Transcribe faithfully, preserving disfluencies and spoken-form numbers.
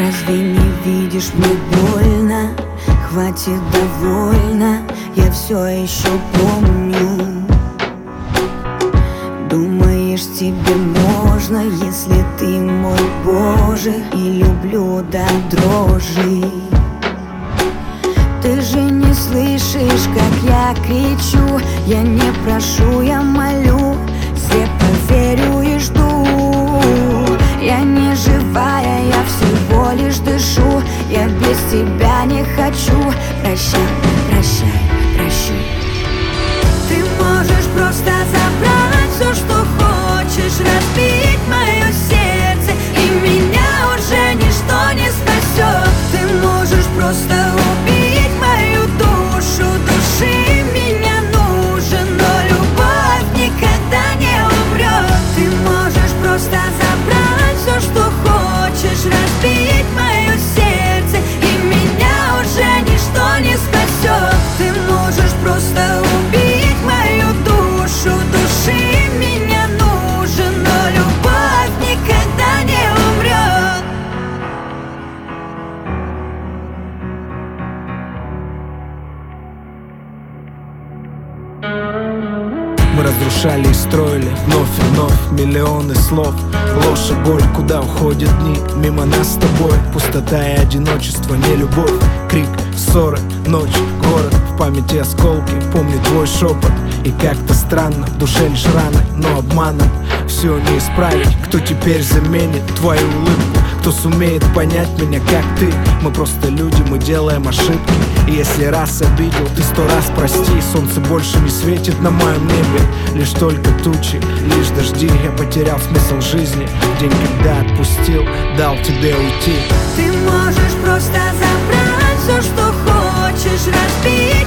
Разве не видишь, мне больно? Хватит, довольно, я все еще помню. Думаешь, тебе можно, если ты мой Боже, и люблю до дрожи. Ты же не слышишь, как я кричу. Я не прошу, я молю, слепо верю и жду. Я не живая, я всего лишь дышу. Я без тебя не хочу. Прощай, прощай, прощу. Ты можешь просто забрать все, что хочешь, разбить мое сердце, и меня уже ничто не спасет. Ты можешь просто убить мою душу, души меня нужен, но любовь никогда не умрет. Ты можешь просто забрать все, что хочешь, разбить мое сердце, и меня уже ничто не спасет. Ты можешь просто убить мою душу, души меня нужен, но любовь никогда не умрет. Мы разрушали и строили вновь и вновь миллионы слов. Ложь и боль, куда уходят дни мимо нас с тобой. Пустота и одиночество, не любовь. Крик, ссоры, ночь, город. В памяти осколки, помню твой шепот. И как-то странно, в душе лишь раны, но обманом все не исправить. Кто теперь заменит твою улыбку? Кто сумеет понять меня, как ты? Мы просто люди, мы делаем ошибки. И если раз обидел, ты сто раз прости. Солнце больше не светит на моем небе, лишь только тучи, лишь дожди. Я потерял смысл жизни в день, когда отпустил, дал тебе уйти. Ты можешь просто забрать все, что хочешь, разбить